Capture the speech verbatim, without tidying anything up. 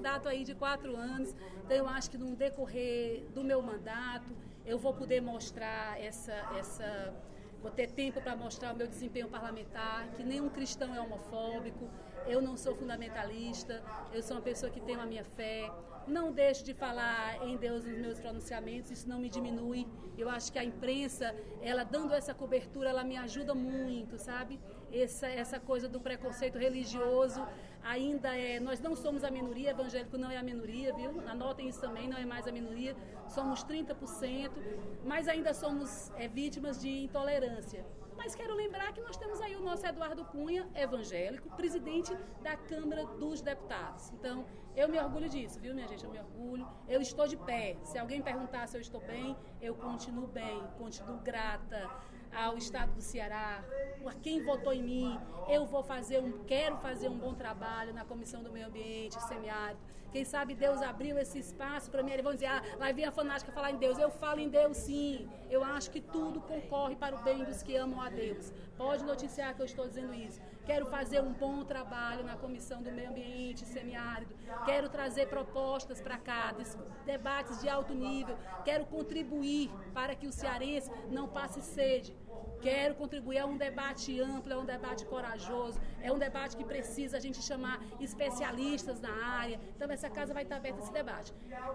mandato aí de quatro anos, então eu acho que no decorrer do meu mandato eu vou poder mostrar essa, essa vou ter tempo para mostrar o meu desempenho parlamentar, que nenhum cristão é homofóbico, eu não sou fundamentalista, eu sou uma pessoa que tem a minha fé, não deixo de falar em Deus nos meus pronunciamentos, isso não me diminui, eu acho que a imprensa, ela dando essa cobertura, ela me ajuda muito, sabe? Essa, essa coisa do preconceito religioso ainda é, nós não somos a minoria, evangélico não é a minoria, viu? Anotem isso também, não é mais a minoria, somos trinta por cento, mas ainda somos é, vítimas de intolerância. Mas quero lembrar que nós temos aí o nosso Eduardo Cunha, evangélico, presidente da Câmara dos Deputados. Então, eu me orgulho disso, viu, minha gente? Eu me orgulho. Eu estou de pé. Se alguém perguntar se eu estou bem, eu continuo bem, continuo grata ao Estado do Ceará, a quem votou em mim. Eu vou fazer um, quero fazer um bom trabalho na Comissão do Meio Ambiente, semiárido. Quem sabe Deus abriu esse espaço para mim. Eles vão dizer, ah, lá vem a fanática falar em Deus. Eu falo em Deus, sim. Eu acho que tudo concorre para o bem dos que amam a Deus. Pode noticiar que eu estou dizendo isso. Quero fazer um bom trabalho na Comissão do Meio Ambiente, semiárido. Quero trazer propostas para cá, debates de alto nível. Quero contribuir para que o cearense não passe sede. Quero contribuir, é um debate amplo, é um debate corajoso, é um debate que precisa a gente chamar especialistas na área. Então essa casa vai estar aberta a esse debate.